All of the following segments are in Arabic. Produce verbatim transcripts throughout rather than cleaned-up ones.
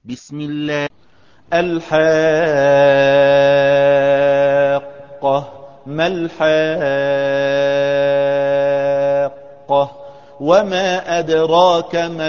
بسم الله. الحاقة. ما الحاقة؟ وما أدراك ما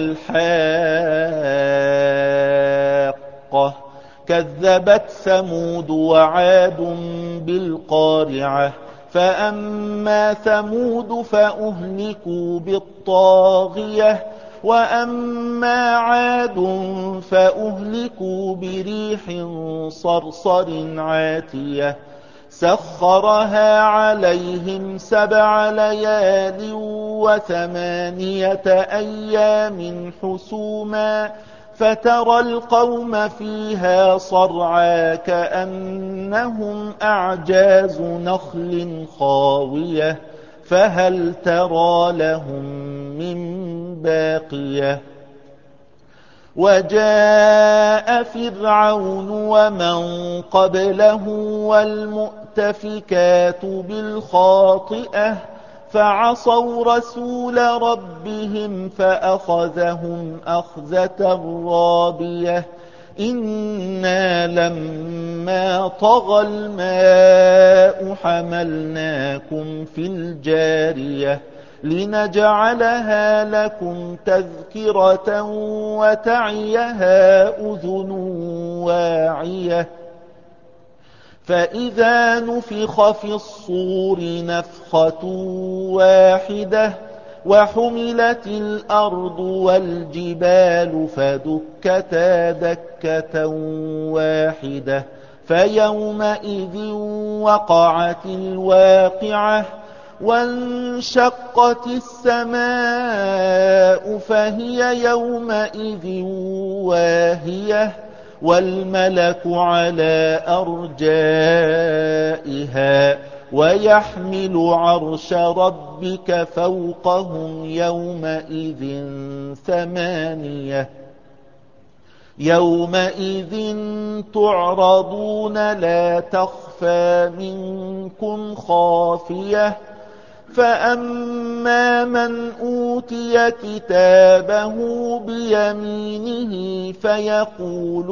الحاقة؟ كذبت ثمود وعاد بالقارعة. فأما ثمود فأهلكوا بالطاغية، وأما عاد فأهلكوا بريح صرصر عاتية سخرها عليهم سبع ليال وثمانية أيام حسوما، فترى القوم فيها صرعى كأنهم أعجاز نخل خاوية، فهل ترى لهم من باقية؟ وجاء فرعون ومن قبله والمؤتفكات بالخاطئة فعصوا رسول ربهم فأخذهم أخذة رابية. إنا لما طغى الماء حملناكم في الجارية لنجعلها لكم تذكرة وتعيها أذن واعية. فإذا نفخ في الصور نفخة واحدة وحملت الأرض والجبال فدكتا دكة واحدة فيومئذ وقعت الواقعة، وانشقت السماء فهي يومئذ واهية، والملك على أرجائها ويحمل عرش ربك فوقهم يومئذ ثمانية. يومئذ تعرضون لا تخفى منكم خافية. فأما من أوتي كتابه بيمينه فيقول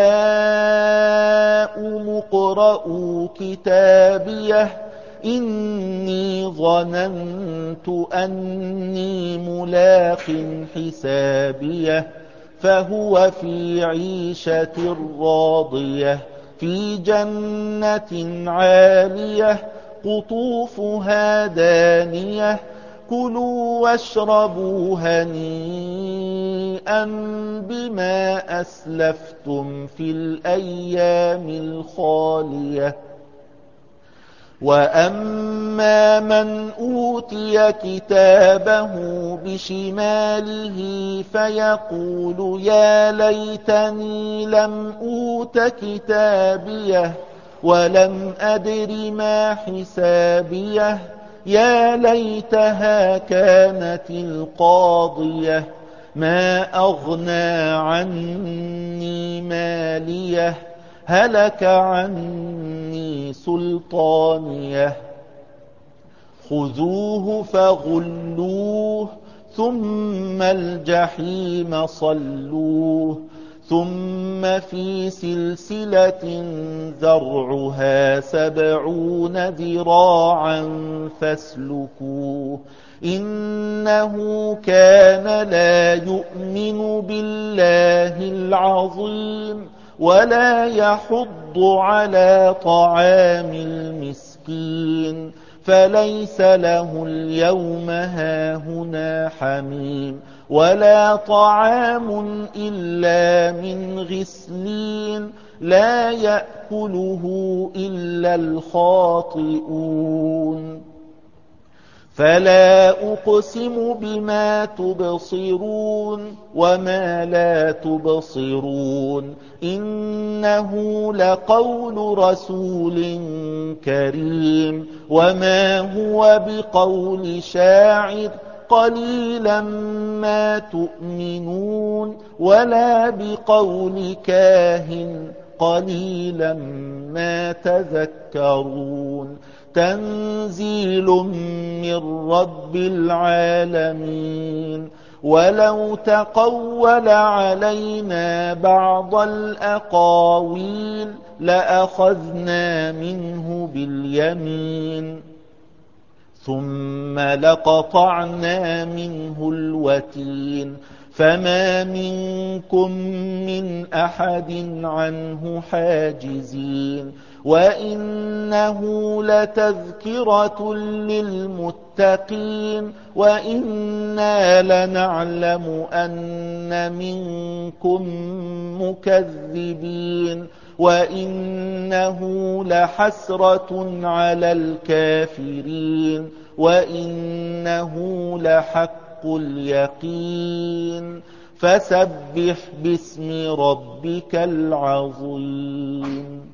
هاؤم اقرءوا كتابيه إني ظننت أني ملاق حسابيه، فهو في عيشة راضية في جنة عالية قطوفها دانية. كلوا واشربوا هنيئا بما أسلفتم في الأيام الخالية. وأما من أوتي كتابه بشماله فيقول يا ليتني لم أوت كتابيه ولم أدر ما حسابيه، يا ليتها كانت القاضية ما أغنى عني ماليه هلك عني سلطانيه. خذوه فغلوه ثم الجحيم صلوه ثم في سلسلة ذرعها سبعون ذراعا فاسلكوه إنه كان لا يؤمن بالله العظيم ولا يحض على طعام المسكين، فليس له اليوم هاهنا حميم ولا طعام إلا من غسلين لا يأكله إلا الخاطئون. فلا أقسم بما تبصرون وما لا تبصرون إنه لقول رسول كريم وما هو بقول شاعر قليلا ما تؤمنون ولا بقول كاهن قليلا ما تذكرون. تنزيل من رب العالمين ولو تقول علينا بعض الأقاويل لأخذنا منه باليمين ثم لقطعنا منه الوتين فما منكم من أحد عنه حاجزين وإنه لتذكرة للمتقين وإنا لنعلم أن منكم مكذبين وإنه لحسرة على الكافرين وإنه لحق اليقين فسبح باسم ربك العظيم.